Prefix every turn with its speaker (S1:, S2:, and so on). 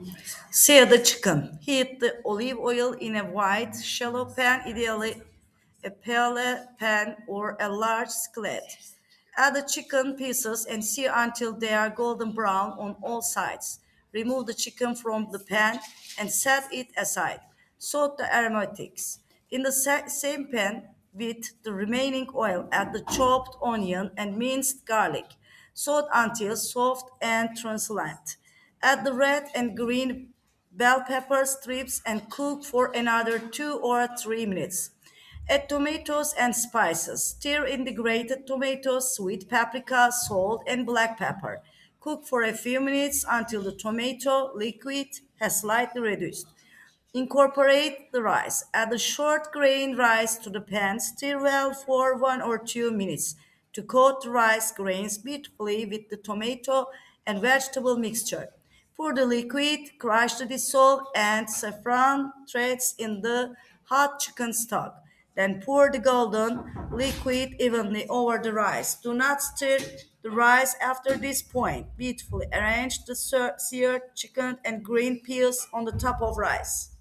S1: Sear the chicken. Heat the olive oil in a wide, shallow pan, ideally a paella pan or a large skillet. Add the chicken pieces and sear until they are golden brown on all sides. Remove the chicken from the pan and set it aside. Soak the aromatics. In the same pan with the remaining oil, add the chopped onion and minced garlic. Saute until soft and translucent. Add the red and green bell pepper strips and cook for another 2 or 3 minutes. Add tomatoes and spices. Stir in the grated tomatoes, sweet paprika, salt, and black pepper. Cook for a few minutes until the tomato liquid has slightly reduced. Incorporate the rice. Add the short grain rice to the pan. Stir well for 1 or 2 minutes to coat the rice grains beautifully with the tomato and vegetable mixture. Pour the liquid, crush the dissolved and saffron threads in the hot chicken stock. Then pour the golden liquid evenly over the rice. Do not stir the rice after this point. Beautifully arrange the seared chicken and green peas on the top of rice.